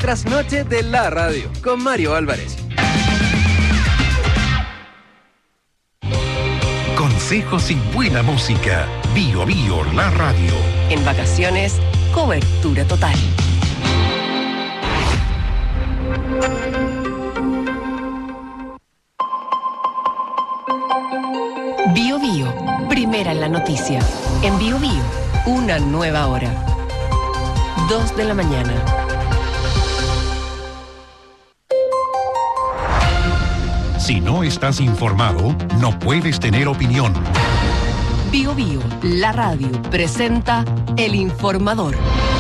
trasnoche de la radio con Mario Álvarez. Consejos y buena música. Bio Bio, la radio. En vacaciones, cobertura total. Bio Bio, primera en la noticia. En Bio Bio, una nueva hora. 2 de la mañana. Si no estás informado, no puedes tener opinión. Bio Bio, la radio, presenta El Informador.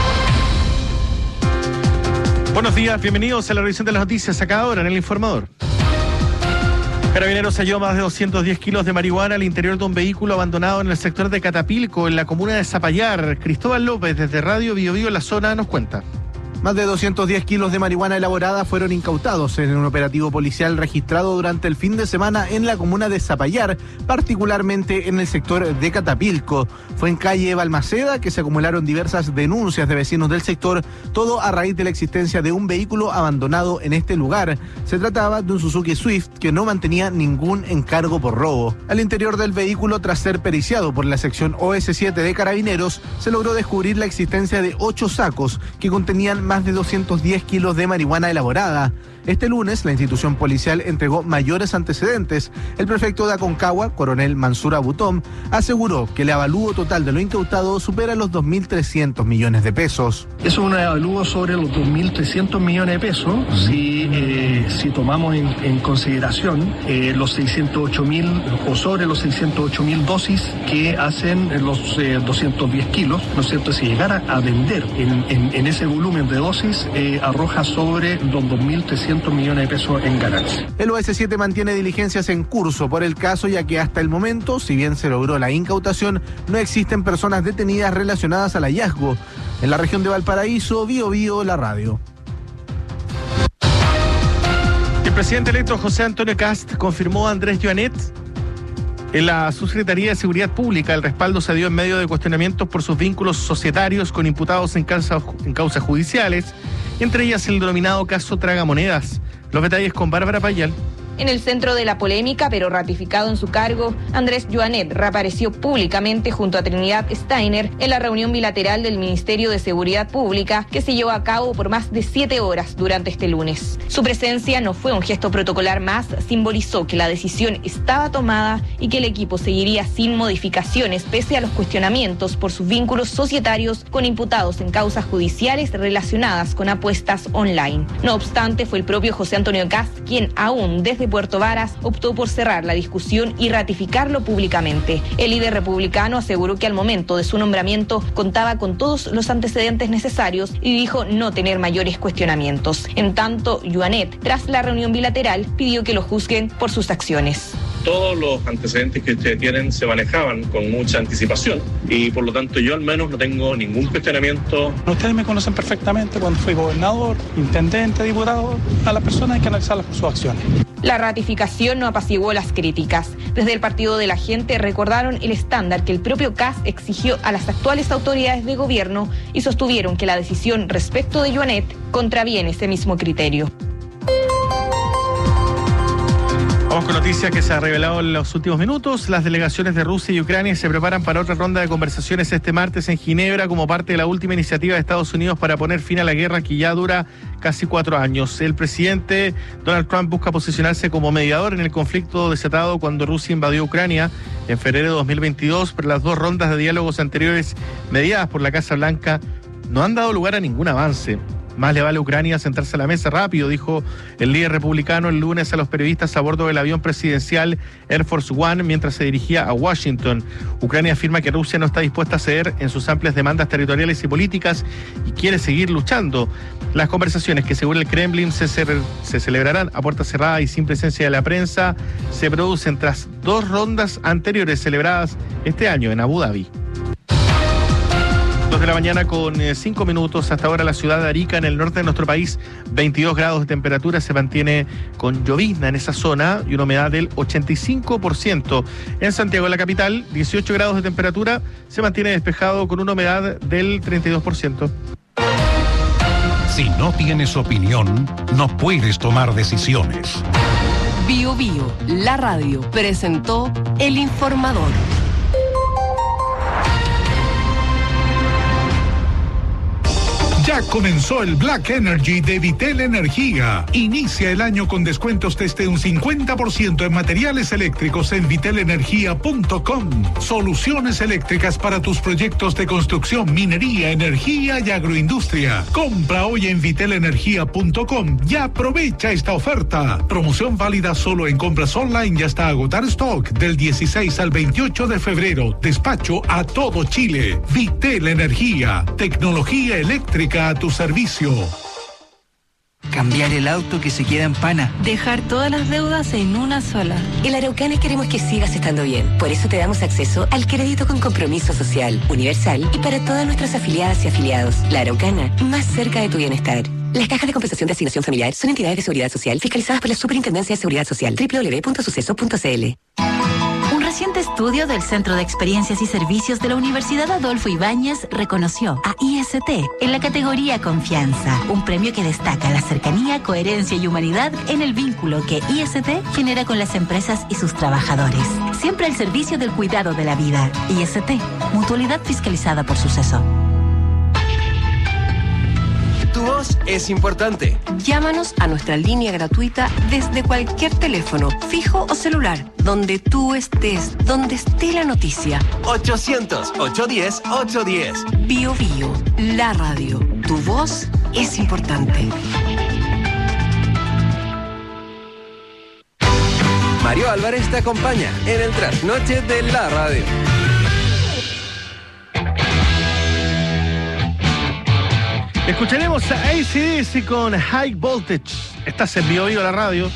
Buenos días, bienvenidos a la revisión de las noticias a cada hora en El Informador. Carabineros halló más de 210 kilos de marihuana al interior de un vehículo abandonado en el sector de Catapilco, en la comuna de Zapallar. Cristóbal López, desde Radio Bio Bio, la zona, nos cuenta. Más de 210 kilos de marihuana elaborada fueron incautados en un operativo policial registrado durante el fin de semana en la comuna de Zapallar, particularmente en el sector de Catapilco. Fue en calle Balmaceda que se acumularon diversas denuncias de vecinos del sector, todo a raíz de la existencia de un vehículo abandonado en este lugar. Se trataba de un Suzuki Swift que no mantenía ningún encargo por robo. Al interior del vehículo, tras ser periciado por la sección OS7 de Carabineros, se logró descubrir la existencia de 8 sacos que contenían más de 210 kilos de marihuana elaborada. Este lunes, la institución policial entregó mayores antecedentes. El prefecto de Aconcagua, coronel Mansur Abutón, aseguró que el avalúo total de lo incautado supera los 2.300 millones de pesos. Eso es un avalúo sobre los 2.300 millones de pesos, si tomamos en consideración los 608.000 o sobre los 608.000 dosis que hacen los 210 kilos, ¿no es cierto? Si llegara a vender en ese volumen de dosis, arroja sobre los 2.300 millones de pesos en ganancia. El OS7 mantiene diligencias en curso por el caso, ya que hasta el momento, si bien se logró la incautación, no existen personas detenidas relacionadas al hallazgo. En la región de Valparaíso, Bio Bio, la radio. El presidente electo José Antonio Kast confirmó a Andrés Joanet en la Subsecretaría de Seguridad Pública. El respaldo se dio en medio de cuestionamientos por sus vínculos societarios con imputados en causas judiciales, entre ellas el denominado caso Tragamonedas. Los detalles con Bárbara Payal. En el centro de la polémica, pero ratificado en su cargo, Andrés Joanet reapareció públicamente junto a Trinidad Steiner en la reunión bilateral del Ministerio de Seguridad Pública que se llevó a cabo por más de 7 horas durante este lunes. Su presencia no fue un gesto protocolar más, simbolizó que la decisión estaba tomada y que el equipo seguiría sin modificaciones pese a los cuestionamientos por sus vínculos societarios con imputados en causas judiciales relacionadas con apuestas online. No obstante, fue el propio José Antonio Kast quien aún desde Puerto Varas optó por cerrar la discusión y ratificarlo públicamente. El líder republicano aseguró que al momento de su nombramiento contaba con todos los antecedentes necesarios y dijo no tener mayores cuestionamientos. En tanto, Joanet, tras la reunión bilateral, pidió que lo juzguen por sus acciones. Todos los antecedentes que ustedes tienen se manejaban con mucha anticipación y por lo tanto yo al menos no tengo ningún cuestionamiento. Ustedes me conocen perfectamente cuando fui gobernador, intendente, diputado. A las personas hay que analizarlas por sus acciones. La ratificación no apaciguó las críticas. Desde el Partido de la Gente recordaron el estándar que el propio Kast exigió a las actuales autoridades de gobierno y sostuvieron que la decisión respecto de Joanet contraviene ese mismo criterio. Vamos con noticias que se ha revelado en los últimos minutos. Las delegaciones de Rusia y Ucrania se preparan para otra ronda de conversaciones este martes en Ginebra como parte de la última iniciativa de Estados Unidos para poner fin a la guerra que ya dura casi 4 años. El presidente Donald Trump busca posicionarse como mediador en el conflicto desatado cuando Rusia invadió Ucrania en febrero de 2022, pero las 2 rondas de diálogos anteriores mediadas por la Casa Blanca no han dado lugar a ningún avance. Más le vale a Ucrania sentarse a la mesa rápido, dijo el líder republicano el lunes a los periodistas a bordo del avión presidencial Air Force One mientras se dirigía a Washington. Ucrania afirma que Rusia no está dispuesta a ceder en sus amplias demandas territoriales y políticas y quiere seguir luchando. Las conversaciones, que según el Kremlin se celebrarán a puerta cerrada y sin presencia de la prensa, se producen tras 2 rondas anteriores celebradas este año en Abu Dhabi. 2 de la mañana con 5 minutos. Hasta ahora la ciudad de Arica, en el norte de nuestro país, 22 grados de temperatura, se mantiene con llovizna en esa zona y una humedad del 85%. En Santiago, la capital, 18 grados de temperatura, se mantiene despejado con una humedad del 32%. Si no tienes opinión, no puedes tomar decisiones. Bio Bio, la radio, presentó El Informador. Ya comenzó el Black Energy de Vitel Energía. Inicia el año con descuentos desde un 50% en materiales eléctricos en vitelenergia.com. Soluciones eléctricas para tus proyectos de construcción, minería, energía y agroindustria. Compra hoy en vitelenergia.com y aprovecha esta oferta. Promoción válida solo en compras online y hasta agotar stock del 16 al 28 de febrero. Despacho a todo Chile. Vitel Energía. Tecnología eléctrica a tu servicio. Cambiar el auto que se queda en pana. Dejar todas las deudas en una sola. En la Araucana queremos que sigas estando bien. Por eso te damos acceso al crédito con compromiso social, universal y para todas nuestras afiliadas y afiliados. La Araucana, más cerca de tu bienestar. Las cajas de compensación de asignación familiar son entidades de seguridad social fiscalizadas por la Superintendencia de Seguridad Social. www.suceso.cl. Un reciente estudio del Centro de Experiencias y Servicios de la Universidad Adolfo Ibáñez reconoció a IST en la categoría Confianza, un premio que destaca la cercanía, coherencia y humanidad en el vínculo que IST genera con las empresas y sus trabajadores. Siempre al servicio del cuidado de la vida. IST, mutualidad fiscalizada por Suceso. Tu voz es importante. Llámanos a nuestra línea gratuita desde cualquier teléfono, fijo o celular, donde tú estés, donde esté la noticia. 800-810-810. Bio Bio, la radio. Tu voz es importante. Mario Álvarez te acompaña en el trasnoche de la radio. Escucharemos a AC/DC con High Voltage. Estás en Bio Bio, la radio.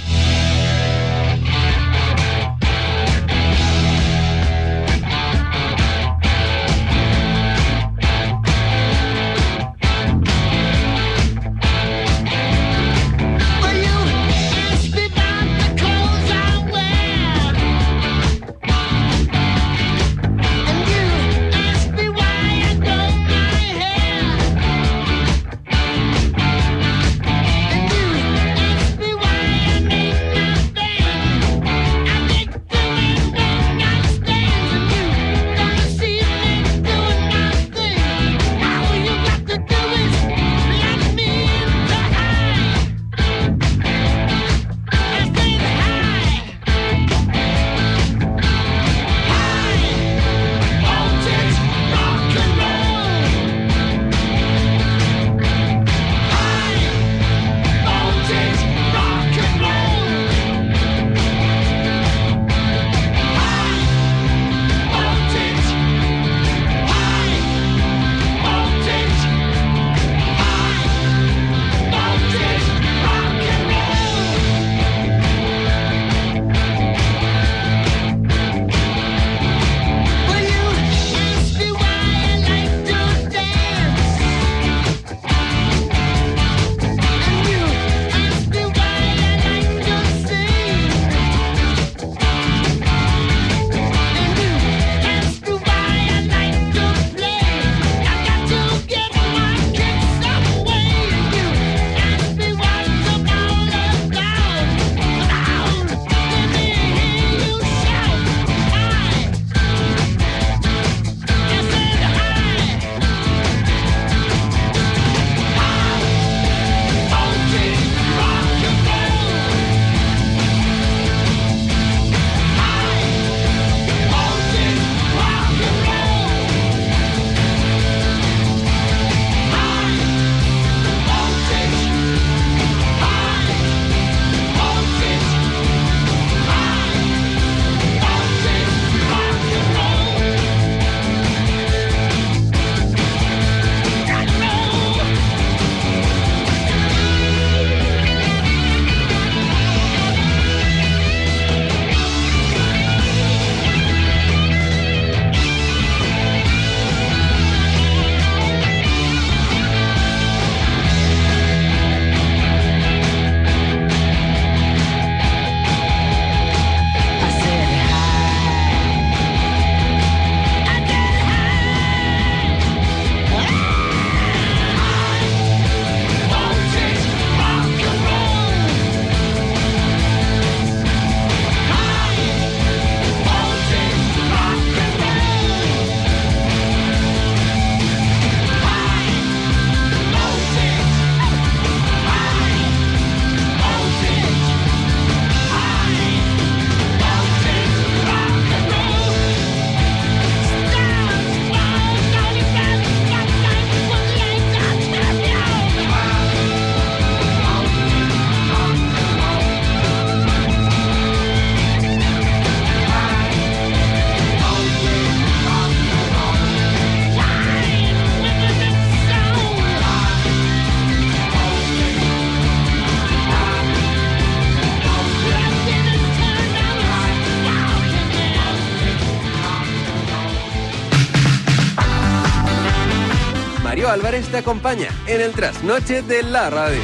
Mario Álvarez te acompaña en el trasnoche de la radio.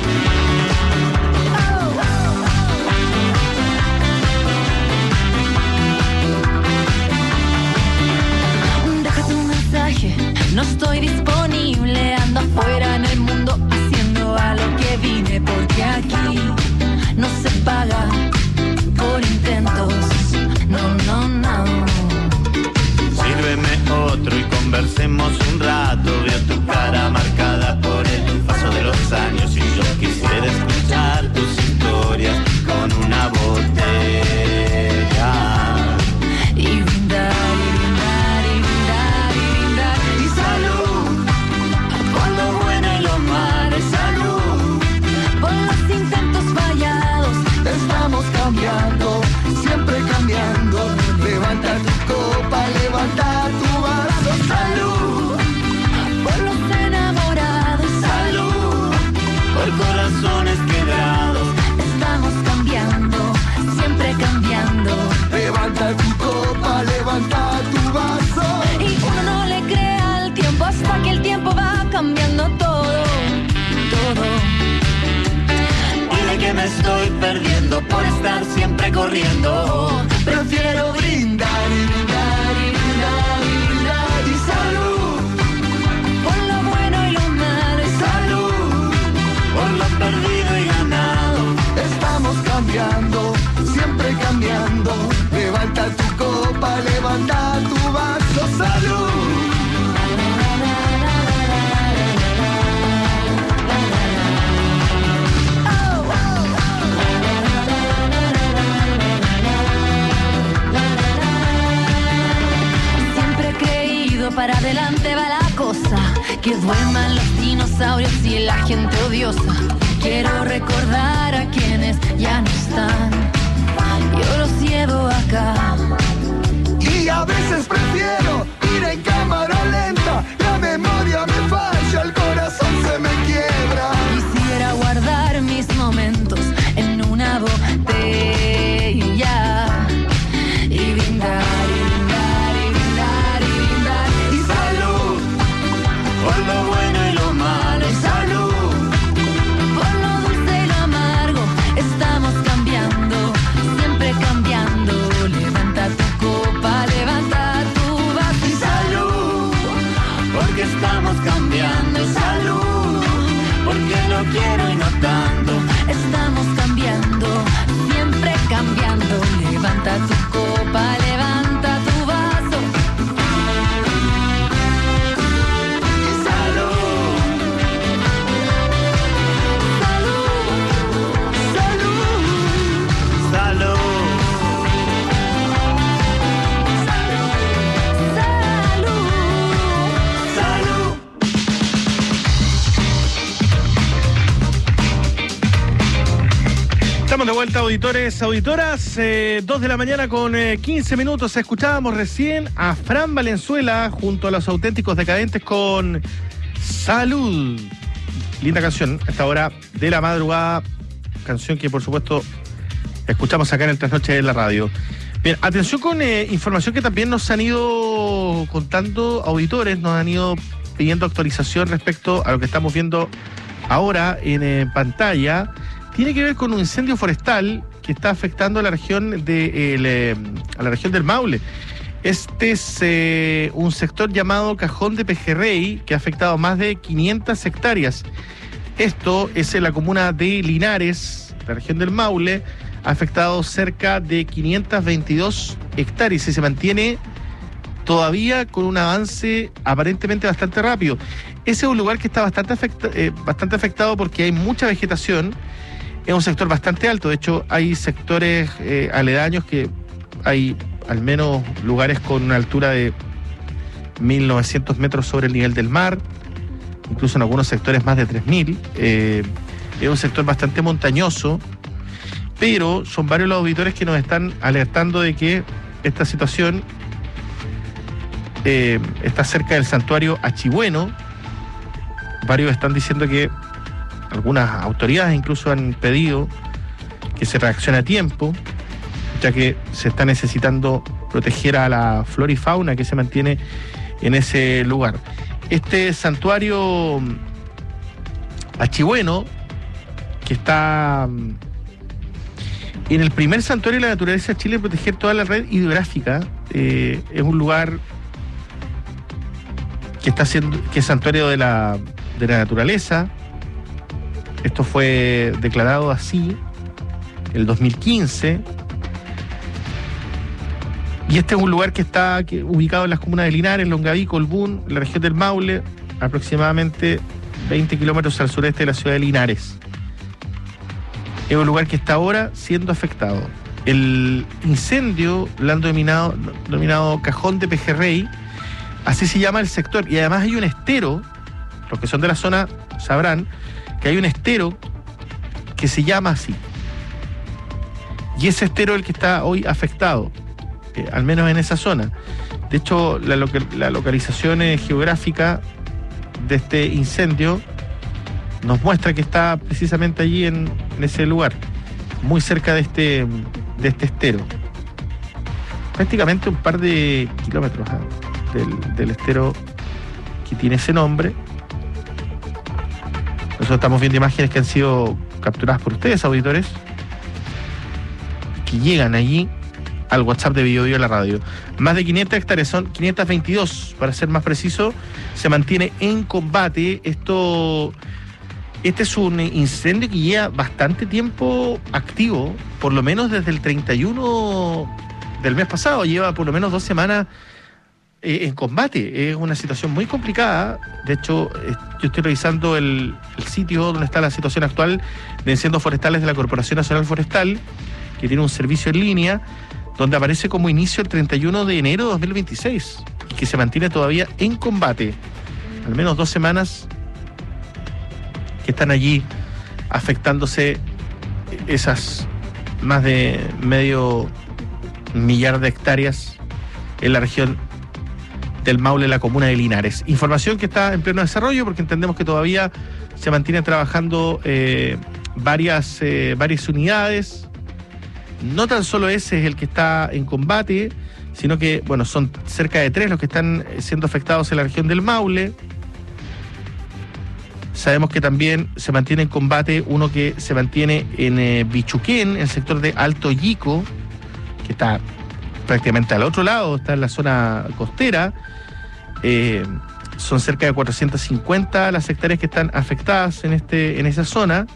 Deja tu mensaje, no estoy disponible, ando afuera en el mundo haciendo a lo que vine, porque aquí no se paga por intentos, no. Sírveme otro y conversemos un rato. Veo tu cara marcada por el paso de los años y yo quisiera escuchar tus historias con una botella y brindar, y salud por lo bueno y lo malo, salud por los intentos fallados. Estamos cambiando, siempre cambiando. Levanta tu copa, levanta tu vaso, salud por los enamorados, salud por corazones quebrados. Estamos cambiando, siempre cambiando. Levanta tu copa, levanta tu vaso. Y uno no le cree al tiempo hasta que el tiempo va cambiando todo. Y de que me estoy perdiendo por estar siempre corriendo. Prefiero brindar y salud por lo bueno y lo malo, y salud por lo perdido y ganado. Estamos cambiando, siempre cambiando. Levanta tu copa, levanta tu vaso, salud. Para adelante va la cosa, que duerman los dinosaurios y la gente odiosa. Quiero recordar a quienes ya no están, yo los llevo acá. Y a veces prefiero ir en cámara lenta, la memoria me falla, el corazón se me quiebra. Quisiera guardar mis momentos en una botella y brindar. Por lo bueno y lo malo, salud por lo dulce y lo amargo. Estamos cambiando, siempre cambiando. Levanta tu copa, levanta tu vaso y salud, porque estamos cambiando, salud, porque lo quiero y no tanto. Estamos cambiando, siempre cambiando. Levanta tu copa, levanta tu vaso. Estamos de vuelta, auditores, auditoras, 2 de la mañana con 15 minutos. Escuchábamos recién a Fran Valenzuela junto a Los Auténticos Decadentes con Salud. Linda canción a esta hora de la madrugada, canción que por supuesto escuchamos acá en el Trasnoche de la radio. Bien, atención con información que también nos han ido contando auditores, nos han ido pidiendo actualización respecto a lo que estamos viendo ahora en pantalla. Tiene que ver con un incendio forestal que está afectando a la región a la región del Maule. Este es un sector llamado Cajón de Pejerrey, que ha afectado a más de 500 hectáreas. Esto es en la comuna de Linares, la región del Maule. Ha afectado cerca de 522 hectáreas y se mantiene todavía con un avance aparentemente bastante rápido. Ese es un lugar que está bastante afectado porque hay mucha vegetación. Es un sector bastante alto, de hecho hay sectores aledaños que hay al menos lugares con una altura de 1.900 metros sobre el nivel del mar, incluso en algunos sectores más de 3.000. Es un sector bastante montañoso, pero son varios los auditores que nos están alertando de que esta situación está cerca del santuario Achibueno. Varios están diciendo que algunas autoridades incluso han pedido que se reaccione a tiempo, ya que se está necesitando proteger a la flora y fauna que se mantiene en ese lugar. este santuario Achigüeno, que está en el primer santuario de la naturaleza de Chile, proteger toda la red hidrográfica. Es un lugar que es santuario de la naturaleza. Esto fue declarado así en el 2015. Y este es un lugar que está ubicado en las comunas de Linares, Longaví, Colbún, la región del Maule, aproximadamente 20 kilómetros al sureste de la ciudad de Linares. Es un lugar que está ahora siendo afectado. El incendio lo han denominado Cajón de Pejerrey, así se llama el sector. Y además hay un estero, los que son de la zona sabrán, que hay un estero que se llama así. Y ese estero es el que está hoy afectado, al menos en esa zona. De hecho, la localización geográfica de este incendio nos muestra que está precisamente allí en ese lugar, muy cerca de este estero. Prácticamente un par de kilómetros del estero que tiene ese nombre. Nosotros estamos viendo imágenes que han sido capturadas por ustedes, auditores, que llegan allí al WhatsApp de Bio Bio a la radio. Más de 500 hectáreas, son 522 para ser más preciso, se mantiene en combate. Este es un incendio que lleva bastante tiempo activo, por lo menos desde el 31 del mes pasado, lleva por lo menos 2 semanas en combate. Es una situación muy complicada. De hecho, yo estoy revisando el sitio donde está la situación actual de incendios forestales de la Corporación Nacional Forestal, que tiene un servicio en línea, donde aparece como inicio el 31 de enero de 2026, y que se mantiene todavía en combate. Al menos 2 semanas que están allí afectándose esas más de medio millar de hectáreas en la región del Maule, la comuna de Linares. Información que está en pleno desarrollo, porque entendemos que todavía se mantienen trabajando varias unidades. No tan solo ese es el que está en combate, sino que, bueno, son cerca de 3 los que están siendo afectados en la región del Maule. Sabemos que también se mantiene en combate uno que se mantiene en Bichuquén, en el sector de Alto Yico, que está prácticamente al otro lado, está en la zona costera. Son cerca de 450 las hectáreas que están afectadas en esa zona.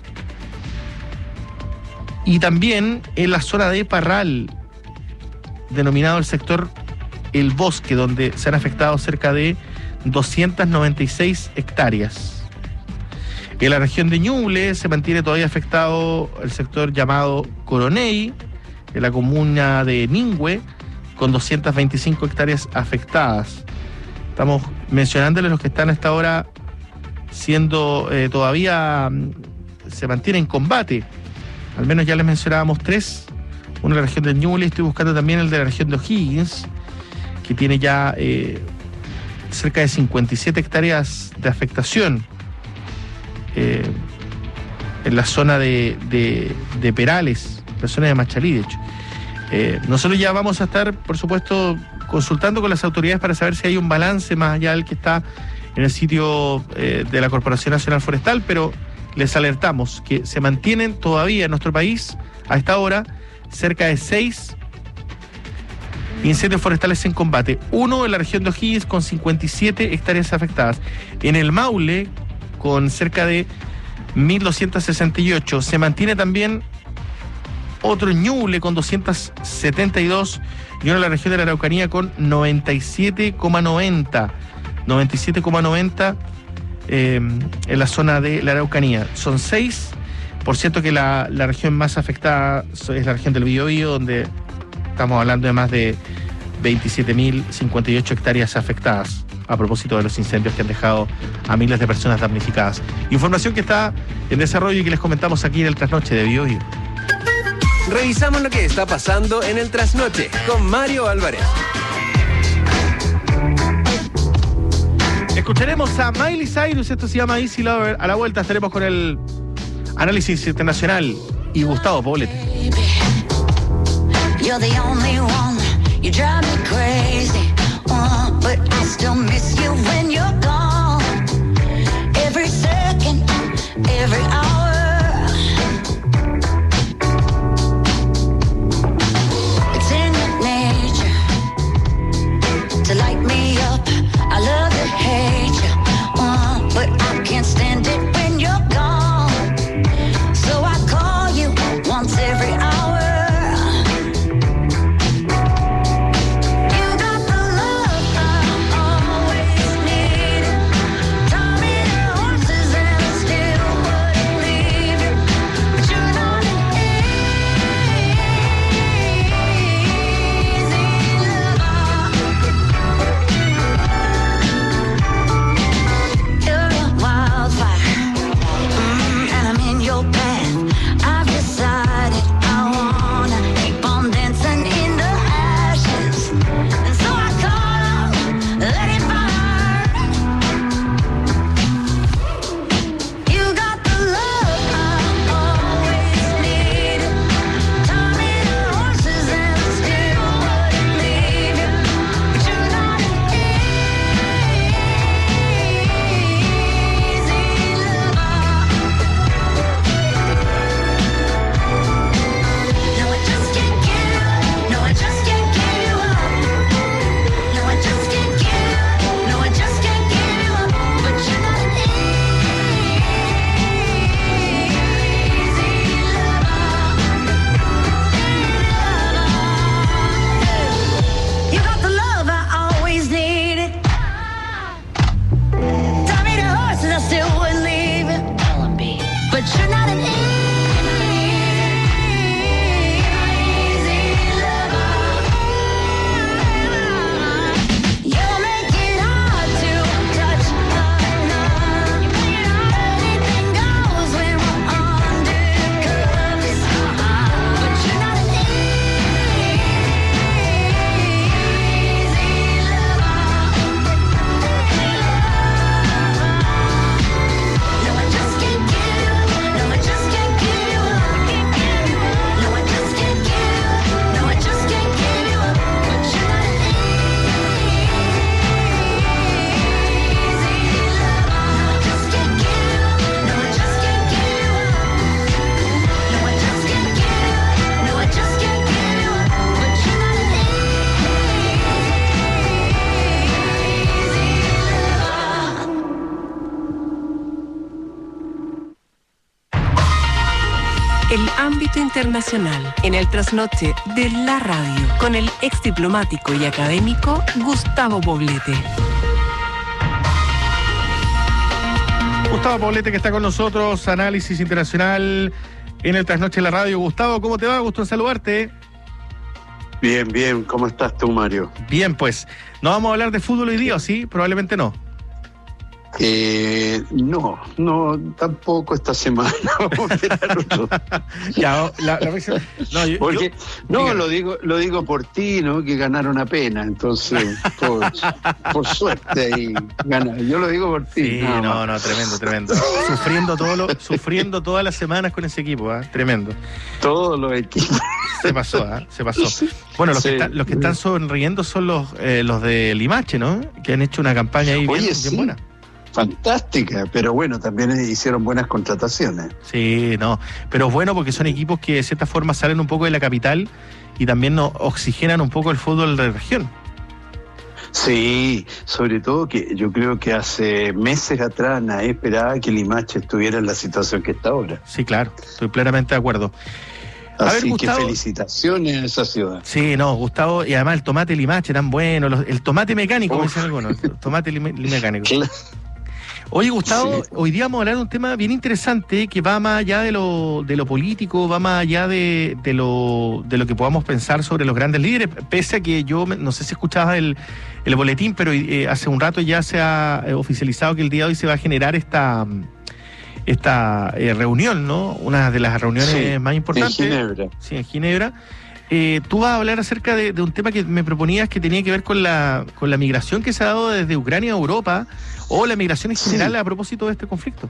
Y también en la zona de Parral, denominado el sector El Bosque, donde se han afectado cerca de 296 hectáreas. En la región de Ñuble se mantiene todavía afectado el sector llamado Coroney, en la comuna de Ningüe, con 225 hectáreas afectadas. Estamos mencionándoles los que están hasta ahora siendo todavía se mantiene en combate. Al menos ya les mencionábamos 3. Uno en la región de Ñuble, estoy buscando también el de la región de O'Higgins, que tiene ya cerca de 57 hectáreas de afectación. En la zona de Perales, la zona de Machalí, de hecho. Nosotros ya vamos a estar, por supuesto, consultando con las autoridades para saber si hay un balance más allá del que está en el sitio de la Corporación Nacional Forestal, pero les alertamos que se mantienen todavía en nuestro país, a esta hora, cerca de 6 incendios forestales en combate. Uno en la región de O'Higgins con 57 hectáreas afectadas. En el Maule, con cerca de 1.268. Se mantiene también otro en Ñuble con 272 y uno en la región de la Araucanía con 97,90. 97,90 en la zona de la Araucanía. Son 6. Por cierto que la región más afectada es la región del Biobío, donde estamos hablando de más de 27.058 hectáreas afectadas, a propósito de los incendios que han dejado a miles de personas damnificadas. Información que está en desarrollo y que les comentamos aquí en el Trasnoche de Bio Bio. Revisamos lo que está pasando en el Trasnoche con Mario Álvarez. Escucharemos a Miley Cyrus, esto se llama Easy Lover. A la vuelta estaremos con el análisis internacional y Gustavo Poblete. You're the only one, you drive me crazy, but I still miss you when you're gone. del ámbito internacional en el trasnoche de la radio con el ex diplomático y académico Gustavo Poblete. Gustavo Poblete, que está con nosotros, análisis internacional en el trasnoche de la radio. Gustavo, ¿cómo te va? Gusto en saludarte. Bien, ¿cómo estás tú, Mario? Bien, pues, ¿no vamos a hablar de fútbol hoy día, sí? Probablemente no. No, tampoco esta semana. Vamos a esperar otro. Ya, lo digo por ti, ¿no? Que ganaron apenas, entonces, por suerte ahí gana. Yo lo digo por ti. Sí, tremendo. Sufriendo todas las semanas con ese equipo, tremendo. Todos los equipos. Se pasó. Bueno, los que están sonriendo son los de Limache, ¿no? Que han hecho una campaña ahí bien buena. Fantástica, pero bueno, también hicieron buenas contrataciones. Sí, pero es bueno porque son equipos que de cierta forma salen un poco de la capital y también oxigenan un poco el fútbol de la región. Sí, sobre todo que yo creo que hace meses atrás nadie esperaba que Limache estuviera en la situación que está ahora. Sí, claro, estoy plenamente de acuerdo. Así que felicitaciones a esa ciudad. Sí, Gustavo, y además el tomate Limache tan bueno, el tomate mecánico, como dicen algunos, el tomate mecánico. Claro. Oye, Gustavo, hoy día vamos a hablar de un tema bien interesante que va más allá de lo político, va más allá de lo que podamos pensar sobre los grandes líderes, pese a que yo no sé si escuchabas el boletín, pero hace un rato ya se ha oficializado que el día de hoy se va a generar esta reunión, ¿no? Una de las reuniones más importantes. En Ginebra. Sí, en Ginebra. Tú vas a hablar acerca de un tema que me proponías que tenía que ver con la migración que se ha dado desde Ucrania a Europa, o la migración en general a propósito de este conflicto.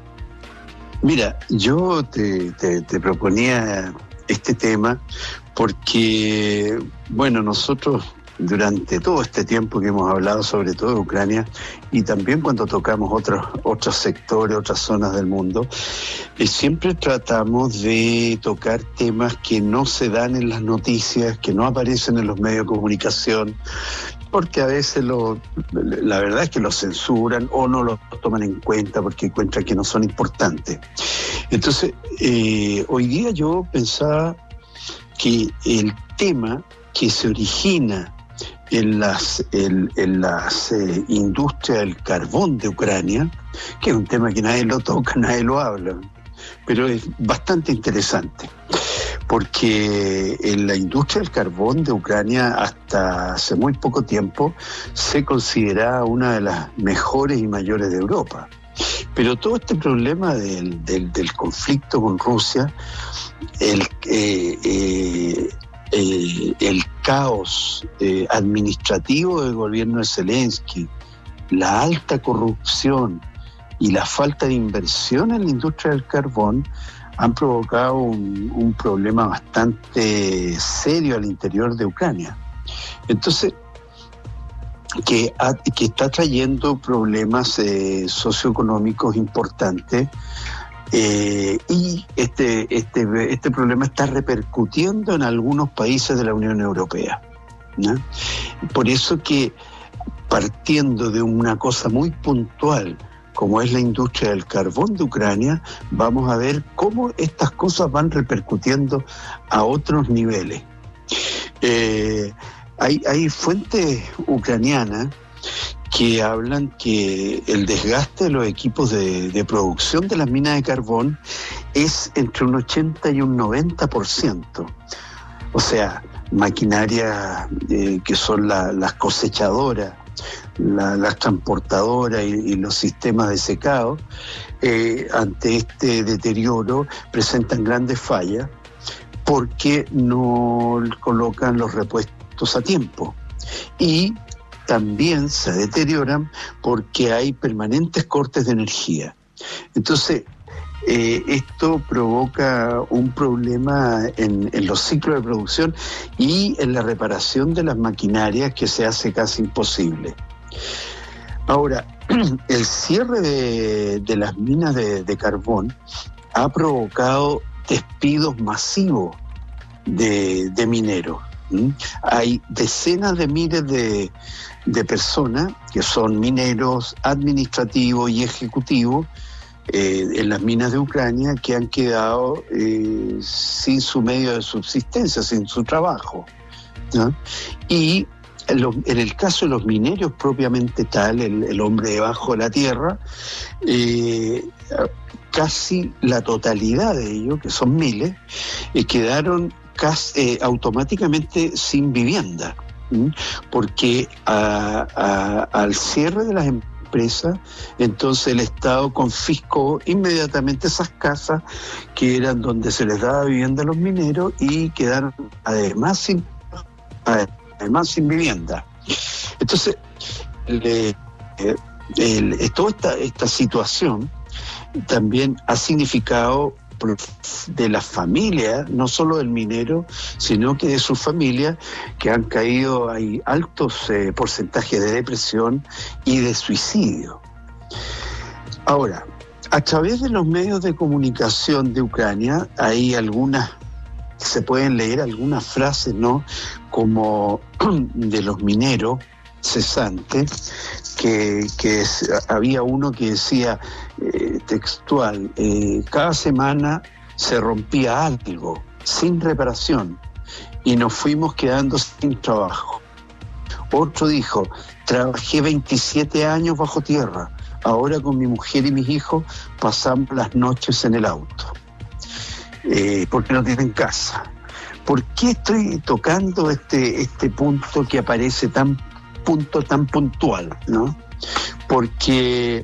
Mira, yo te proponía este tema porque, bueno, nosotros durante todo este tiempo que hemos hablado sobre todo de Ucrania y también cuando tocamos otros sectores, otras zonas del mundo, siempre tratamos de tocar temas que no se dan en las noticias, que no aparecen en los medios de comunicación, porque a veces la verdad es que los censuran o no los toman en cuenta porque encuentran que no son importantes. Entonces, hoy día yo pensaba que el tema que se origina en las industrias del carbón de Ucrania, que es un tema que nadie lo toca, nadie lo habla, pero es bastante interesante, porque en la industria del carbón de Ucrania hasta hace muy poco tiempo se consideraba una de las mejores y mayores de Europa. Pero todo este problema del conflicto con Rusia, el caos administrativo del gobierno de Zelensky, la alta corrupción y la falta de inversión en la industria del carbón han provocado un problema bastante serio al interior de Ucrania. Entonces, que está trayendo problemas socioeconómicos importantes, y este problema está repercutiendo en algunos países de la Unión Europea, ¿no? Por eso que, partiendo de una cosa muy puntual como es la industria del carbón de Ucrania, vamos a ver cómo estas cosas van repercutiendo a otros niveles. Hay fuentes ucranianas que hablan que el desgaste de los equipos de producción de las minas de carbón es entre un 80 y un 90%. O sea, maquinaria que son las cosechadoras, las transportadoras y los sistemas de secado, ante este deterioro presentan grandes fallas porque no colocan los repuestos a tiempo. Y también se deterioran porque hay permanentes cortes de energía. Entonces, esto provoca un problema en los ciclos de producción y en la reparación de las maquinarias, que se hace casi imposible. Ahora, el cierre de las minas de carbón ha provocado despidos masivos de mineros. Hay decenas de miles de personas que son mineros administrativos y ejecutivos en las minas de Ucrania que han quedado sin su medio de subsistencia, sin su trabajo, ¿no? Y en el caso de los mineros propiamente tal, el hombre debajo de la tierra, casi la totalidad de ellos, que son miles, quedaron casi, automáticamente sin vivienda, porque al cierre de las empresas, entonces el Estado confiscó inmediatamente esas casas que eran donde se les daba vivienda a los mineros y quedaron además sin vivienda. Entonces, toda esta situación también ha significado de las familias, no solo del minero, sino que de sus familias, que han caído, hay altos porcentajes de depresión y de suicidio. Ahora, a través de los medios de comunicación de Ucrania, hay se pueden leer algunas frases, ¿no?, como de los mineros cesantes, había uno que decía textual, cada semana se rompía algo sin reparación y nos fuimos quedando sin trabajo. Otro dijo, trabajé 27 años bajo tierra, ahora con mi mujer y mis hijos pasamos las noches en el auto, porque no tienen casa. ¿Por qué estoy tocando este punto que aparece tan puntual, ¿no? Porque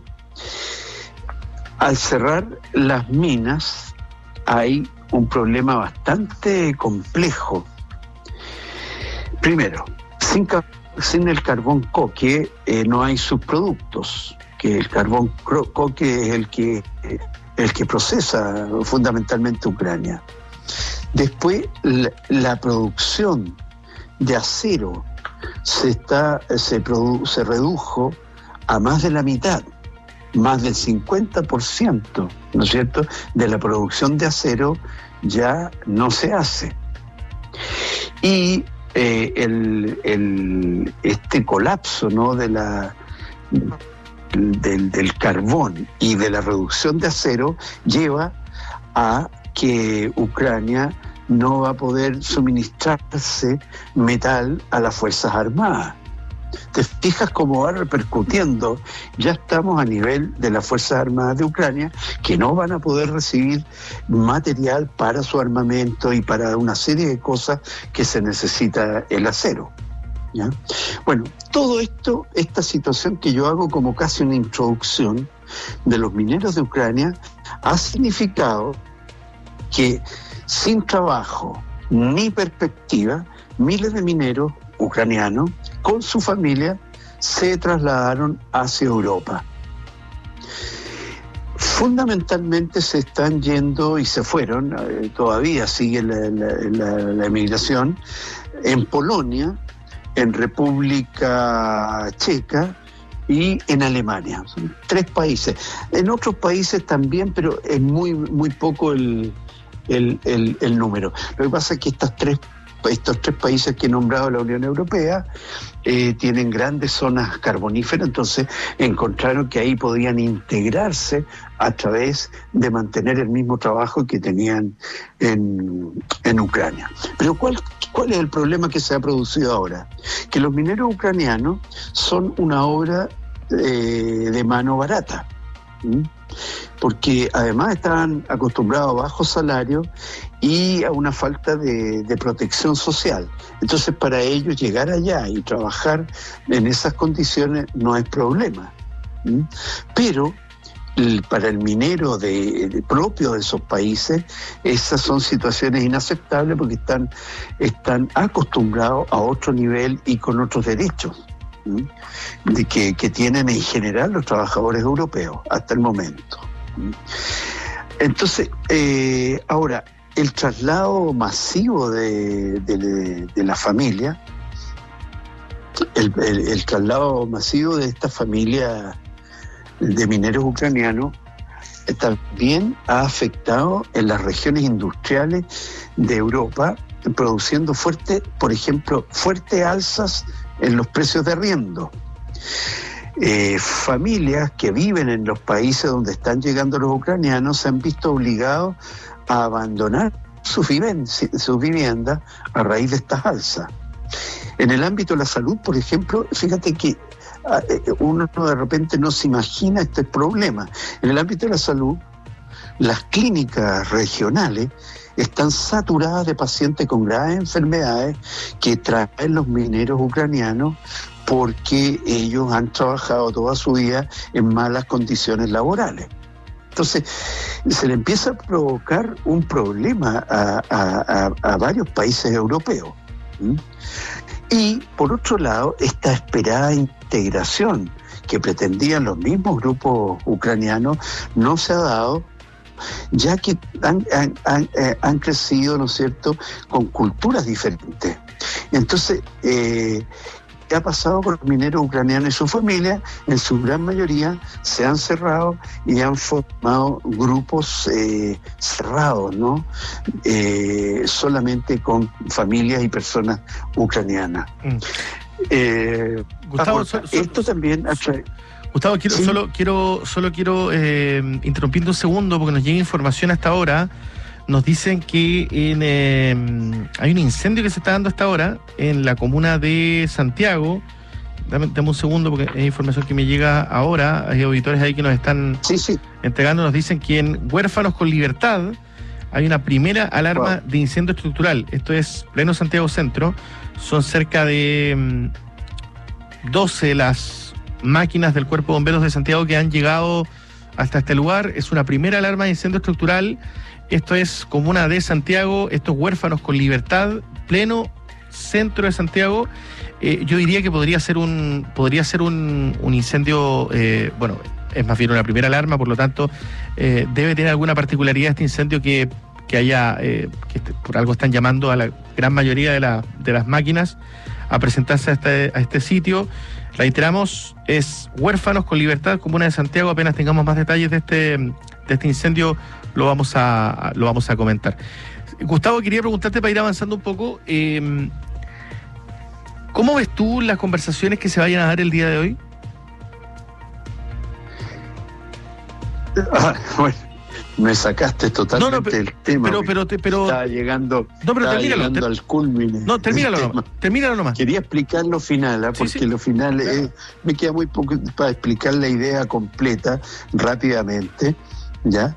al cerrar las minas hay un problema bastante complejo. Primero, sin el carbón coque no hay subproductos, que el carbón coque es el que procesa fundamentalmente Ucrania. Después, la producción de acero se redujo a más de la mitad, más del 50%, ¿no es cierto?, de la producción de acero ya no se hace. Y este colapso, ¿no?, del carbón y de la reducción de acero lleva a que Ucrania no va a poder suministrarse metal a las Fuerzas Armadas. Te fijas cómo va repercutiendo. Ya estamos a nivel de las Fuerzas Armadas de Ucrania, que no van a poder recibir material para su armamento y para una serie de cosas que se necesita el acero, ¿ya? Bueno, todo esto, esta situación que yo hago como casi una introducción de los mineros de Ucrania, ha significado que sin trabajo ni perspectiva, miles de mineros ucranianos con su familia se trasladaron hacia Europa. Fundamentalmente se están yendo y se fueron, todavía sigue la emigración, en Polonia, en República Checa y en Alemania. Son 3 países. En otros países también, pero es muy poco el número. Lo que pasa es que estos tres países que he nombrado de la Unión Europea tienen grandes zonas carboníferas, entonces encontraron que ahí podían integrarse a través de mantener el mismo trabajo que tenían en Ucrania. Pero ¿cuál es el problema que se ha producido ahora? Que los mineros ucranianos son una obra de mano barata, porque además estaban acostumbrados a bajos salarios y a una falta de protección social. Entonces, para ellos llegar allá y trabajar en esas condiciones no es problema. Pero para el minero propio de esos países, esas son situaciones inaceptables porque están acostumbrados a otro nivel y con otros derechos que tienen en general los trabajadores europeos hasta el momento. Entonces, ahora, el traslado masivo de la familia, el traslado masivo de esta familia de mineros ucranianos también ha afectado en las regiones industriales de Europa, produciendo fuertes alzas en los precios de arriendo. familias que viven en los países donde están llegando los ucranianos se han visto obligados a abandonar sus viviendas a raíz de estas alzas. En el ámbito de la salud, por ejemplo, fíjate que uno de repente no se imagina este problema. En el ámbito de la salud, las clínicas regionales están saturadas de pacientes con graves enfermedades que traen los mineros ucranianos porque ellos han trabajado toda su vida en malas condiciones laborales. Entonces, se le empieza a provocar un problema a varios países europeos. Y, por otro lado, esta esperada integración que pretendían los mismos grupos ucranianos no se ha dado, ya que han crecido, ¿no es cierto?, con culturas diferentes. Entonces, ¿qué ha pasado con los mineros ucranianos y su familia? En su gran mayoría se han cerrado y han formado grupos cerrados, ¿no? Solamente con familias y personas ucranianas. Gustavo, esto también atrae... Gustavo, quiero interrumpiendo un segundo porque nos llega información hasta ahora. Nos dicen que hay un incendio que se está dando hasta ahora en la comuna de Santiago. Dame un segundo porque es información que me llega ahora. Hay auditores ahí que nos están entregando. Nos dicen que en Huérfanos con Libertad hay una primera alarma de incendio estructural. Esto es pleno Santiago Centro. Son cerca de 12 las máquinas del Cuerpo de Bomberos de Santiago que han llegado hasta este lugar. Es una primera alarma de incendio estructural. Esto es comuna de Santiago, esto es Huérfanos con Libertad, pleno centro de Santiago. Yo diría que podría ser un incendio, bueno, es más bien una primera alarma, por lo tanto, debe tener alguna particularidad este incendio que haya, por algo están llamando a la gran mayoría de las máquinas a presentarse a este sitio. Reiteramos, es Huérfanos con Libertad, comuna de Santiago. Apenas tengamos más detalles de este incendio, lo vamos a comentar. Gustavo, quería preguntarte para ir avanzando un poco, ¿cómo ves tú las conversaciones que se vayan a dar el día de hoy? Bueno, me sacaste totalmente el tema. Pero estaba llegando, al culmine. No, termínalo nomás. Quería explicar lo final, porque lo final me queda muy poco para explicar la idea completa rápidamente. ¿Ya?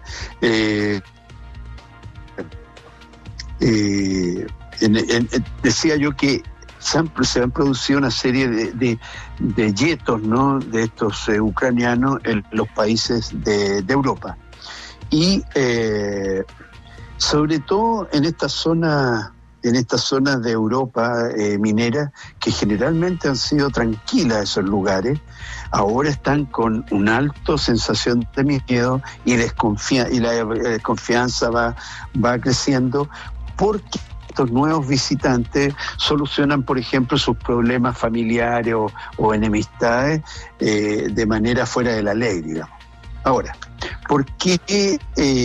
Decía yo que se han producido una serie de yetos, ¿no?, de estos ucranianos en los países de Europa. Y sobre todo en estas zonas de Europa minera, que generalmente han sido tranquilas esos lugares, ahora están con una alta sensación de miedo y la desconfianza va creciendo, porque estos nuevos visitantes solucionan, por ejemplo, sus problemas familiares o enemistades de manera fuera de la ley, digamos. Ahora, ¿por qué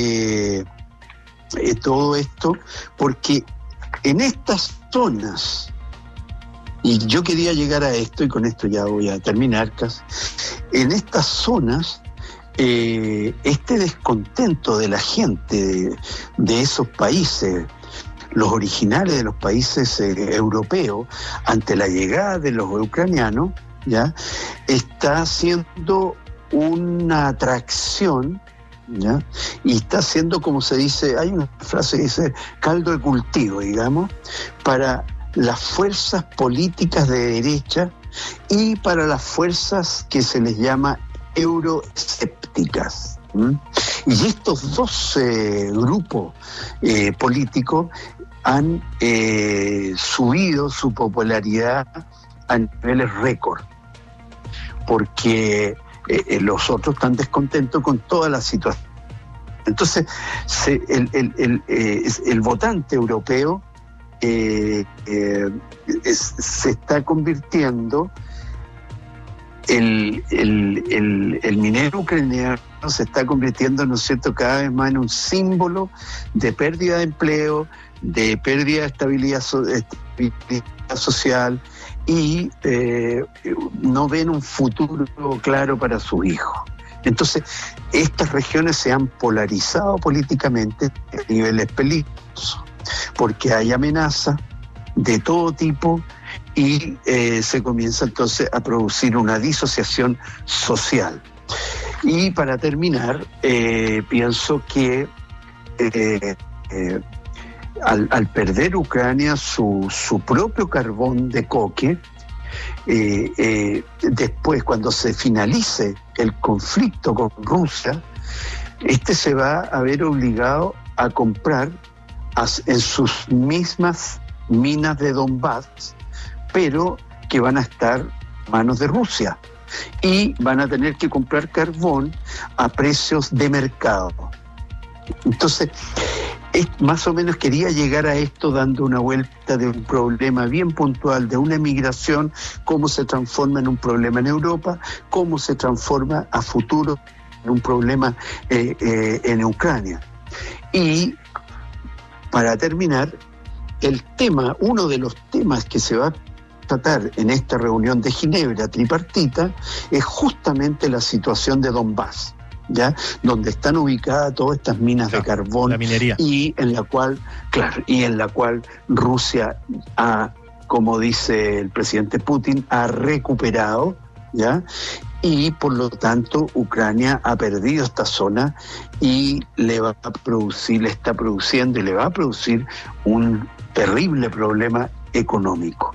todo esto? Porque en estas zonas, y yo quería llegar a esto, y con esto ya voy a terminar casi, en estas zonas, este descontento de la gente de esos países, los originales de los países europeos, ante la llegada de los ucranianos, ¿ya?, está haciendo una atracción, ¿ya?, y está haciendo, como se dice, hay una frase que dice caldo de cultivo, digamos, para las fuerzas políticas de derecha y para las fuerzas que se les llama euroescépticas. Y estos dos grupos políticos han subido su popularidad a niveles récord, porque los otros están descontentos con toda la situación. Entonces, el votante europeo se está convirtiendo, el minero ucraniano se está convirtiendo, ¿no es cierto?, cada vez más en un símbolo de pérdida de empleo, de pérdida de estabilidad social y no ven un futuro claro para sus hijos. Entonces, estas regiones se han polarizado políticamente a niveles peligrosos, porque hay amenazas de todo tipo y se comienza entonces a producir una disociación social. Y para terminar, pienso que al perder Ucrania su propio carbón de coque, después cuando se finalice el conflicto con Rusia, se va a ver obligado a comprar en sus mismas minas de Donbass, pero que van a estar en manos de Rusia y van a tener que comprar carbón a precios de mercado. Entonces, más o menos quería llegar a esto dando una vuelta de un problema bien puntual, de una migración, cómo se transforma en un problema en Europa, cómo se transforma a futuro en un problema en Ucrania. Y para terminar, uno de los temas que se va a tratar en esta reunión de Ginebra tripartita es justamente la situación de Donbass, ¿ya? Donde están ubicadas todas estas minas de carbón, la minería, y en la cual Rusia ha, como dice el presidente Putin, ha recuperado, ¿ya? Y por lo tanto Ucrania ha perdido esta zona y le está produciendo y le va a producir un terrible problema económico.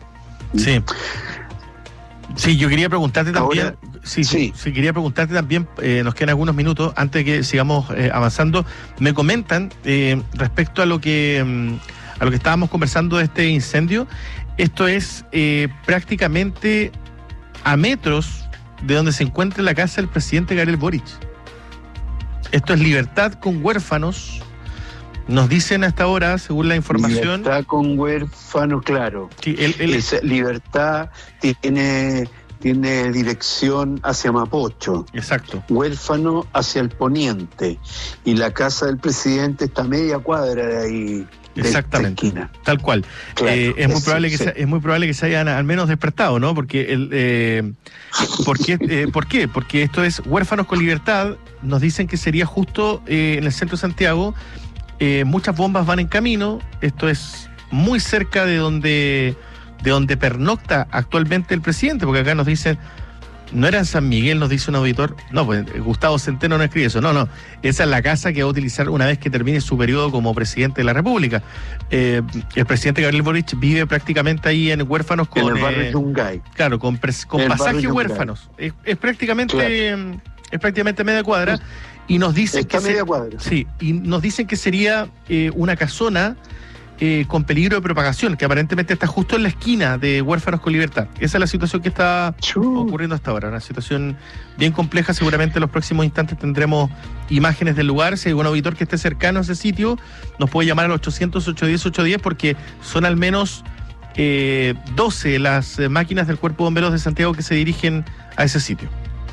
Sí, yo quería preguntarte también. Quería preguntarte también, nos quedan algunos minutos antes de que sigamos avanzando. Me comentan respecto a lo que estábamos conversando de este incendio. Esto es prácticamente a metros de donde se encuentra la casa del presidente Gabriel Boric. Esto es libertad con huérfanos. Nos dicen hasta ahora, según la información... Libertad con huérfanos, claro. Sí, esa libertad tiene dirección hacia Mapocho. Exacto. Huérfano hacia el poniente. Y la casa del presidente está a media cuadra de ahí. Exactamente, esquina. Tal cual. Claro, es muy probable que se hayan al menos despertado, ¿no? Porque ¿por qué? Porque esto es huérfanos con libertad. Nos dicen que sería justo en el centro de Santiago. Muchas bombas van en camino. Esto es muy cerca de donde pernocta actualmente el presidente, porque acá nos dicen, no era en San Miguel, nos dice un auditor. No, pues Gustavo Centeno no escribe eso. No, esa es la casa que va a utilizar una vez que termine su periodo como presidente de la República. El presidente Gabriel Boric vive prácticamente ahí en huérfanos con... En el barrio Yungay. Claro, con pasaje huérfanos. Es prácticamente... Claro. Es prácticamente media cuadra. Y nos dicen y nos dicen que sería una casona con peligro de propagación, que aparentemente está justo en la esquina de Huérfanos con Libertad. Esa es la situación que está ocurriendo hasta ahora, una situación bien compleja. Seguramente en los próximos instantes tendremos imágenes del lugar. Si hay algún auditor que esté cercano a ese sitio, nos puede llamar al 800-810-810, porque son al menos 12 las máquinas del Cuerpo de Bomberos de Santiago que se dirigen a ese sitio.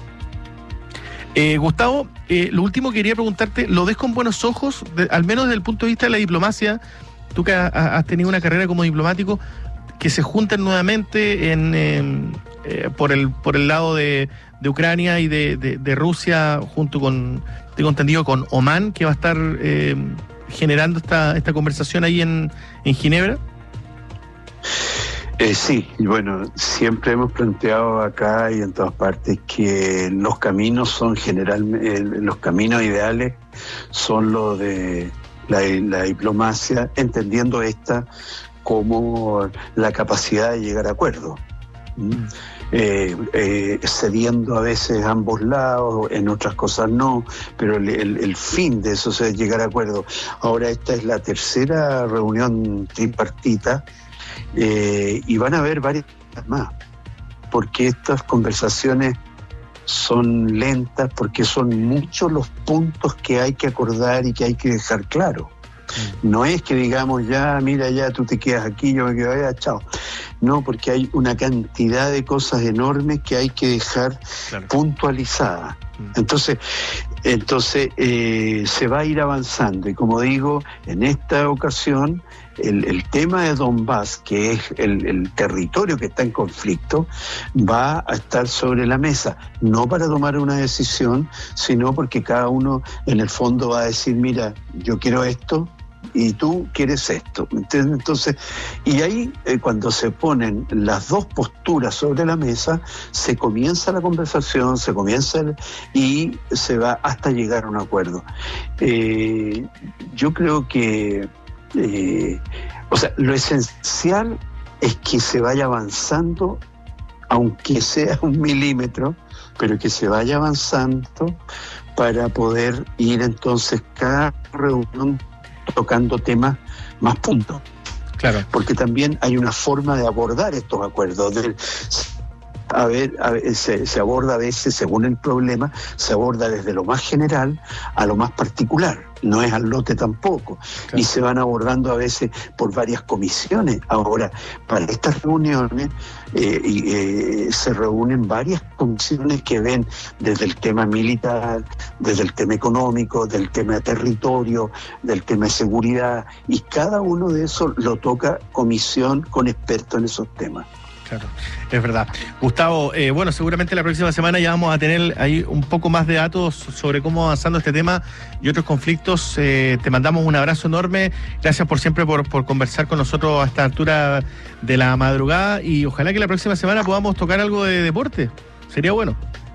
Gustavo, lo último que quería preguntarte, ¿lo ves con buenos ojos, al menos desde el punto de vista de la diplomacia? Tú que has tenido una carrera como diplomático, que se junten nuevamente por el lado de Ucrania y de Rusia, junto con, tengo entendido, con Omán, que va a estar generando esta conversación ahí en Ginebra. Sí, bueno, siempre hemos planteado acá y en todas partes que los caminos son los caminos ideales son los de la diplomacia, entendiendo esta como la capacidad de llegar a acuerdos, cediendo a veces a ambos lados, en otras cosas no, pero el fin de eso es llegar a acuerdos. Ahora esta es la tercera reunión tripartita, y van a haber varias más, porque estas conversaciones son lentas, porque son muchos los puntos que hay que acordar y que hay que dejar claro. No es que digamos, ya, mira, ya tú te quedas aquí, yo me quedo allá, chao. No, porque hay una cantidad de cosas enormes que hay que dejar puntualizadas. Entonces, Entonces se va a ir avanzando y como digo, en esta ocasión el tema de Donbass, que es el territorio que está en conflicto, va a estar sobre la mesa, no para tomar una decisión, sino porque cada uno en el fondo va a decir, mira, yo quiero esto y tú quieres esto, ¿entiendes? Entonces, y ahí cuando se ponen las dos posturas sobre la mesa, se comienza la conversación, y se va hasta llegar a un acuerdo. Yo creo que lo esencial es que se vaya avanzando, aunque sea 1 milímetro, pero que se vaya avanzando para poder ir entonces cada reunión tocando temas más puntos. Claro. Porque también hay una forma de abordar estos acuerdos. Se aborda a veces, según el problema, se aborda desde lo más general a lo más particular. No es al lote tampoco. Claro. Y se van abordando a veces por varias comisiones. Ahora, para estas reuniones se reúnen varias comisiones que ven desde el tema militar, desde el tema económico, del tema de territorio, del tema de seguridad, y cada uno de esos lo toca comisión con expertos en esos temas. Claro, es verdad. Gustavo, seguramente la próxima semana ya vamos a tener ahí un poco más de datos sobre cómo avanzando este tema y otros conflictos. Te mandamos un abrazo enorme. Gracias siempre por conversar con nosotros a esta altura de la madrugada y ojalá que la próxima semana podamos tocar algo de deporte. Sería bueno.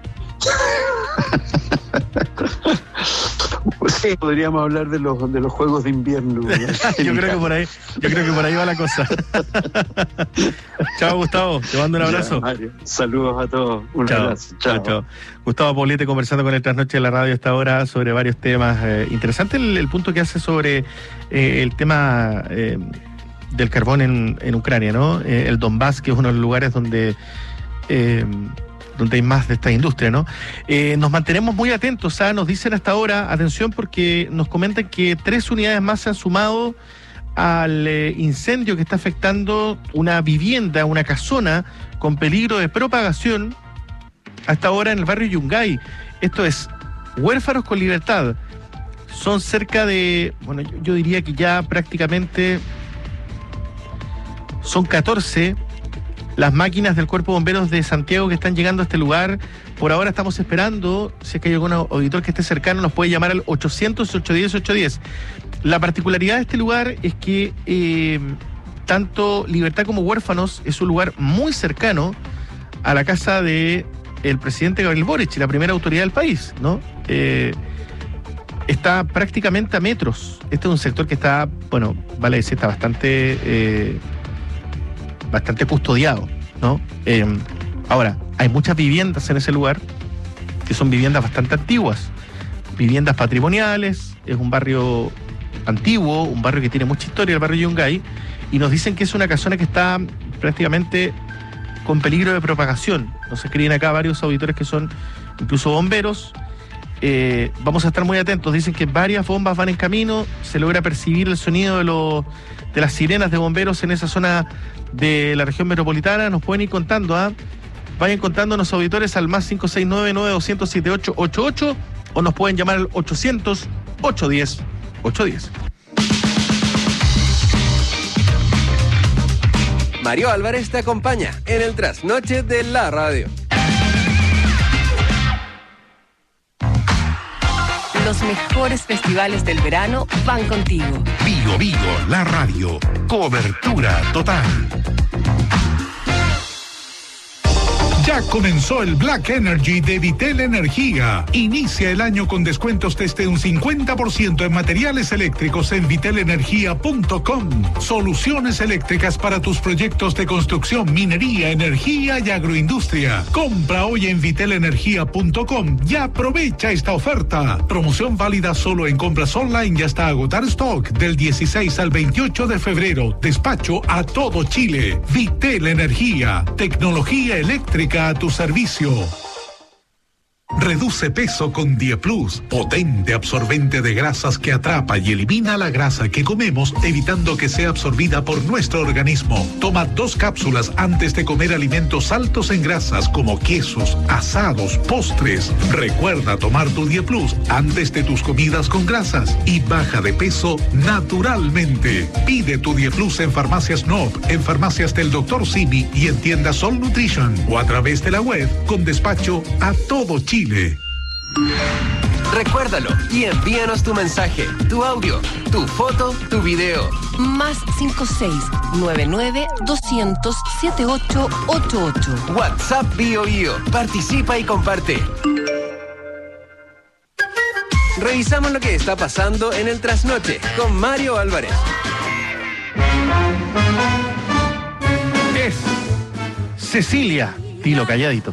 Sí, podríamos hablar de los juegos de invierno. Yo creo que por ahí va la cosa. Chao, Gustavo, te mando un abrazo. Mario, saludos a todos. Un abrazo. Chao. Gustavo Poblete conversando con el Trasnoche de la radio esta hora sobre varios temas. Interesante el punto que hace sobre el tema del carbón en Ucrania, ¿no? El Donbass, que es uno de los lugares donde hay más de esta industria, ¿no? Nos mantenemos muy atentos, nos dicen hasta ahora, atención porque nos comentan que 3 unidades más se han sumado al incendio que está afectando una vivienda, una casona con peligro de propagación hasta ahora en el barrio Yungay. Esto es Huérfanos con Libertad. Son cerca de, yo diría que ya prácticamente son 14 las máquinas del Cuerpo de Bomberos de Santiago que están llegando a este lugar. Por ahora estamos esperando, si es que hay algún auditor que esté cercano, nos puede llamar al 800-810-810. La particularidad de este lugar es que tanto Libertad como Huérfanos es un lugar muy cercano a la casa de el presidente Gabriel Boric, la primera autoridad del país, ¿no? Está prácticamente a metros. Este es un sector que está, vale decir, está bastante custodiado, ¿no? Ahora, hay muchas viviendas en ese lugar que son viviendas bastante antiguas, viviendas patrimoniales, es un barrio antiguo, un barrio que tiene mucha historia, el barrio Yungay, y nos dicen que es una casona que está prácticamente con peligro de propagación. Nos escriben acá varios auditores que son incluso bomberos. Vamos a estar muy atentos, dicen que varias bombas van en camino, se logra percibir el sonido de las sirenas de bomberos en esa zona de la región metropolitana. Nos pueden ir contando, vayan contándonos auditores al más 569-9200-7888 o nos pueden llamar al 800-810-810. Mario Álvarez te acompaña en el Trasnoche de la radio. Los mejores festivales del verano van contigo. Bio, la radio. Cobertura total. Ya comenzó el Black Energy de Vitel Energía. Inicia el año con descuentos desde un 50% en materiales eléctricos en vitelenergia.com. Soluciones eléctricas para tus proyectos de construcción, minería, energía y agroindustria. Compra hoy en vitelenergia.com y aprovecha esta oferta. Promoción válida solo en compras online y hasta agotar stock del 16 al 28 de febrero. Despacho a todo Chile. Vitel Energía. Tecnología eléctrica a tu servicio. Reduce peso con Dieplus, potente absorbente de grasas que atrapa y elimina la grasa que comemos, evitando que sea absorbida por nuestro organismo. Toma 2 cápsulas antes de comer alimentos altos en grasas como quesos, asados, postres. Recuerda tomar tu Dieplus antes de tus comidas con grasas y baja de peso naturalmente. Pide tu Dieplus en Farmacias Noop, en farmacias del Dr. Simi y en tiendas Sol Nutrition o a través de la web con despacho a todo Chile. Recuérdalo y envíanos tu mensaje, tu audio, tu foto, tu video. Más 56-99-200-7888. WhatsApp Bio Bio. Participa y comparte. Revisamos lo que está pasando en el trasnoche con Mario Álvarez. Es Cecilia, dilo calladito.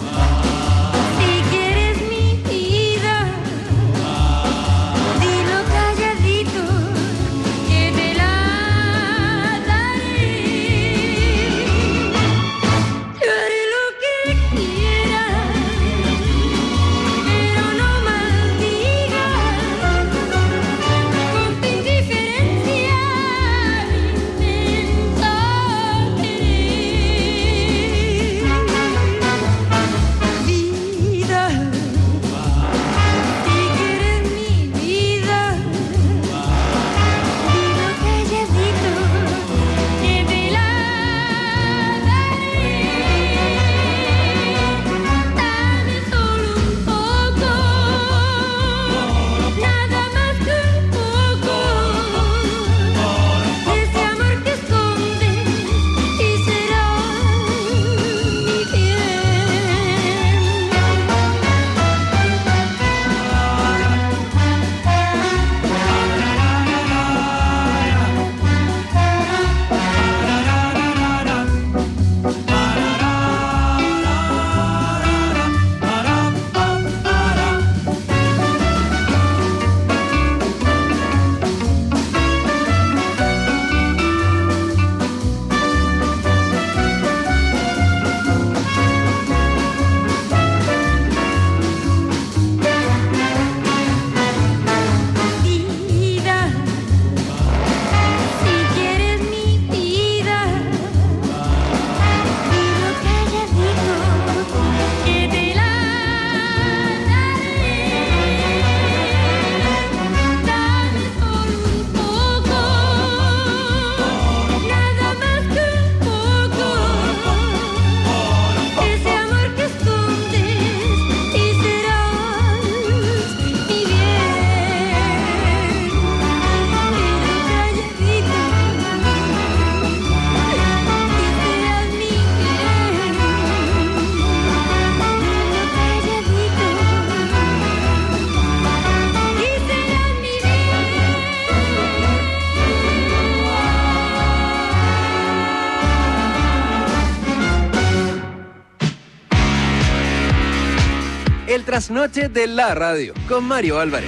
El trasnoche de la radio con Mario Álvarez.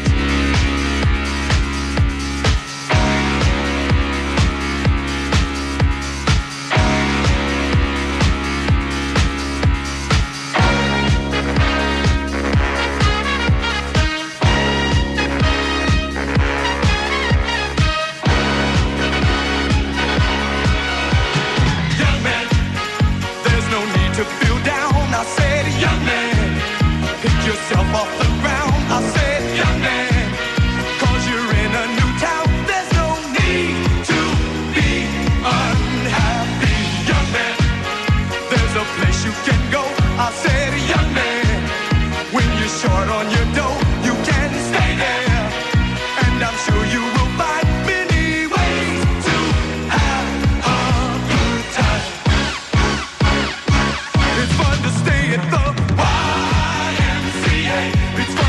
It's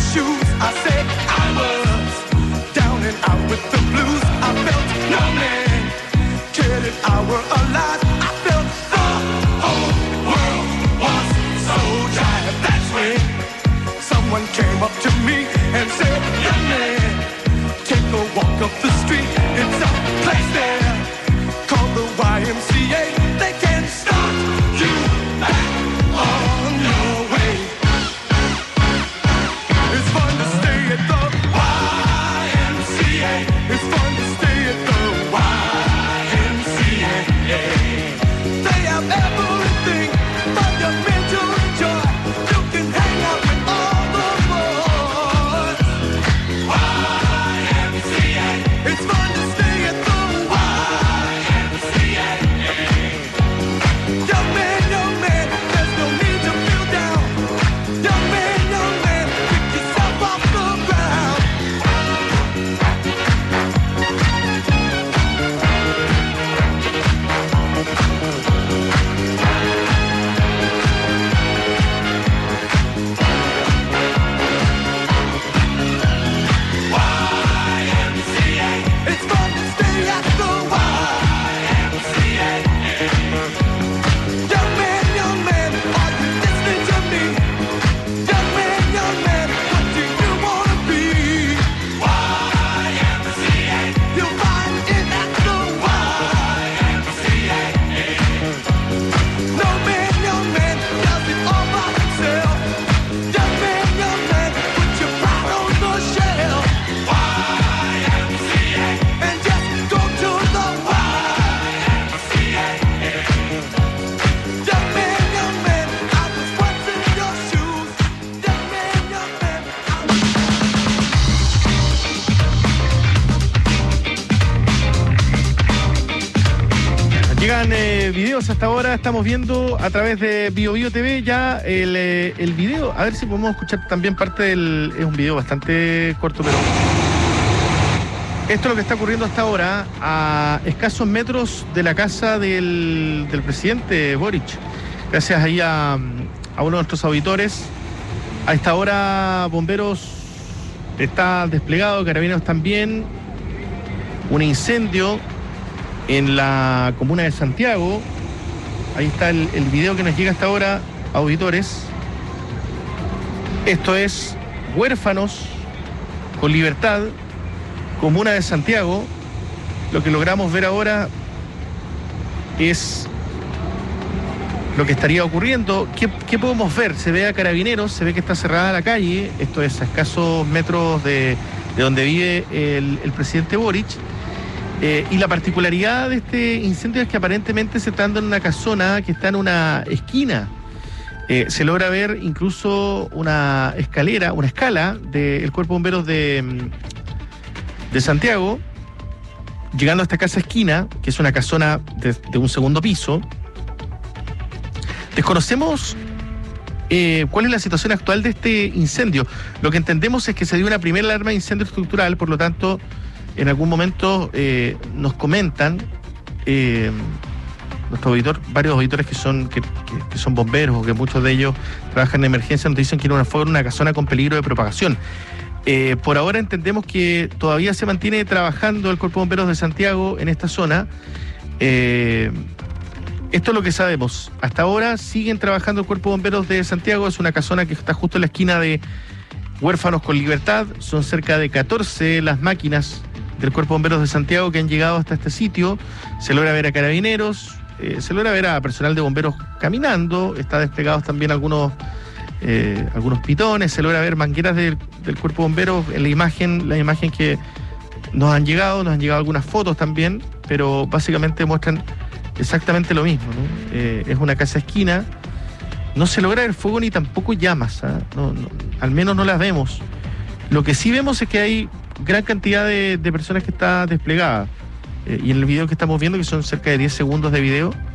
shoes. I said I was down and out with the blues. I felt no man cared if I were alive. I felt the whole world was so tired. That's when someone came up to me and said, young man, take a walk up the street. It's a place there called the YMCA. They can start you back on your way. It's fun to stay at the YMCA. It's fun to stay at the YMCA. They have everything for your mental joy. You can hang out with all the boys. YMCA. It's fun to stay at the YMCA. Young man, there's no need to feel down. Young man, pick yourself off the ground. YMCA. It's fun to stay at the YMCA. Young man, are you listening to me? Young man, what do you wanna be? YMCA. You'll find it at the YMCA. No man, does it all by himself. Young man, put your pride on the shelf. YMCA. And just go to the YMCA. Young man, I was once in your shoes. Young man, Llegan videos hasta ahora, estamos viendo a través de BioBio TV ya el video, a ver si podemos escuchar también parte del... Es un video bastante corto, pero... Esto es lo que está ocurriendo hasta ahora, a escasos metros de la casa del presidente Boric. Gracias ahí a uno de nuestros auditores. A esta hora, bomberos está desplegado, carabineros también. Un incendio en la comuna de Santiago. Ahí está el video que nos llega hasta ahora, auditores. Esto es Huérfanos con Libertad, comuna de Santiago. Lo que logramos ver ahora es lo que estaría ocurriendo. ¿Qué podemos ver? Se ve a carabineros, se ve que está cerrada la calle. Esto es a escasos metros de donde vive el presidente Boric. Y la particularidad de este incendio es que aparentemente se está dando en una casona que está en una esquina. Se logra ver incluso una escala del Cuerpo de Bomberos de Santiago, llegando a esta casa esquina, que es una casona de un segundo piso. Desconocemos cuál es la situación actual de este incendio. Lo que entendemos es que se dio una primera alarma de incendio estructural, por lo tanto, en algún momento nos comentan varios auditores que son bomberos, o que muchos de ellos trabajan en emergencia, nos dicen que fue una casona con peligro de propagación. Por ahora entendemos que todavía se mantiene trabajando el Cuerpo de Bomberos de Santiago en esta zona. Esto es lo que sabemos. Hasta ahora siguen trabajando el Cuerpo de Bomberos de Santiago. Es una casona que está justo en la esquina de Huérfanos con Libertad. Son cerca de 14 las máquinas del Cuerpo de Bomberos de Santiago que han llegado hasta este sitio. Se logra ver a carabineros, se logra ver a personal de bomberos caminando. Está desplegados también algunos pitones. Se logra ver mangueras del Cuerpo de Bomberos en la imagen que nos han llegado algunas fotos también, pero básicamente muestran exactamente lo mismo, ¿no? Es una casa esquina, no se logra ver fuego ni tampoco llamas, ¿eh? No, al menos no las vemos. Lo que sí vemos es que hay gran cantidad de personas que está desplegada, y en el video que estamos viendo, que son cerca de 10 segundos de video,